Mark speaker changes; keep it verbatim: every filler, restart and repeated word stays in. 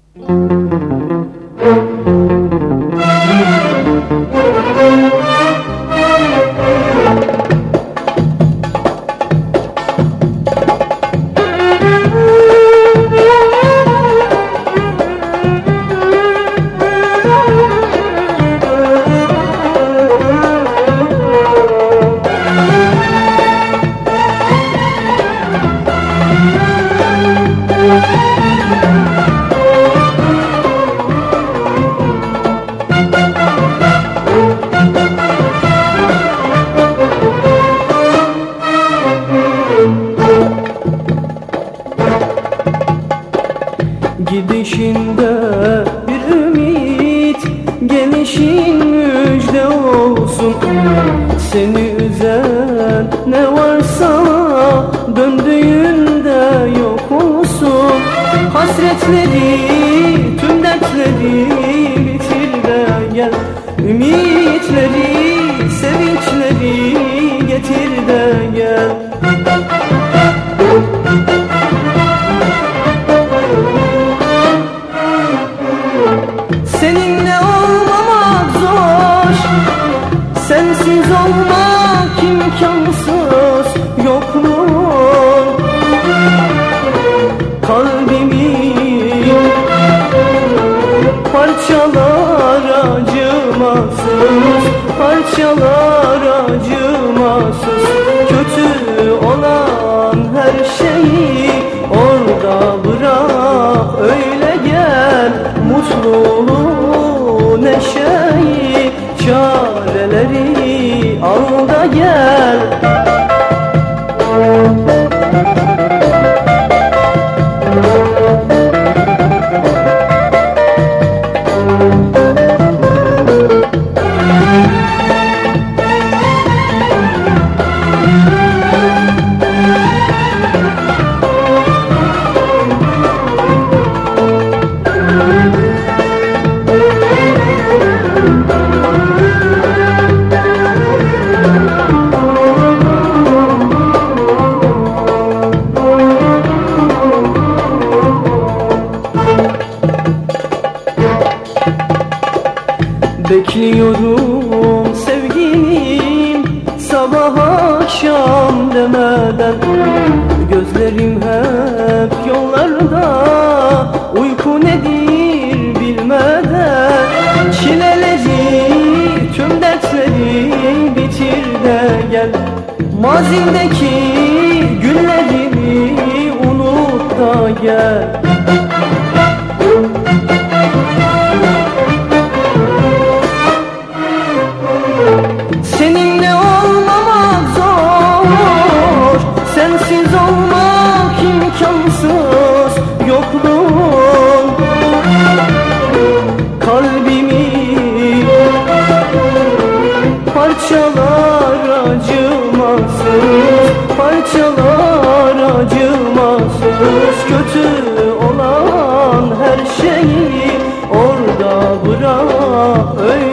Speaker 1: Gidişinde bir ümit, gelişin müjde olsun. Seni üzen ne varsa döndüğünde yok olsun. Hasretleri, tüm dertleri bitir de gel. Ümitleri, sevinçleri getir de gel. Seninle olmamak zor, sensiz olmak imkansız. Yokluğun kalbimi parçalar acımasız, parçalar acımasız. Kötü olan her şeyi orada bırak, öyle gel. Mutluluğu, neşeyi, çareleri al da gel. Bekliyorum sevgilim sabah akşam demeden. Gözlerim hep yollarda, uyku nedir bilmeden. Çileleri, tüm dertleri bitir de gel. Mazindeki günlerimi unut da gel. Seninle olmamak zor, sensiz olmak imkansız. Yokluğun kalbimi parçalar acımasız, parçalar acımasız. Kötü olan her şeyi orada bırak, öyle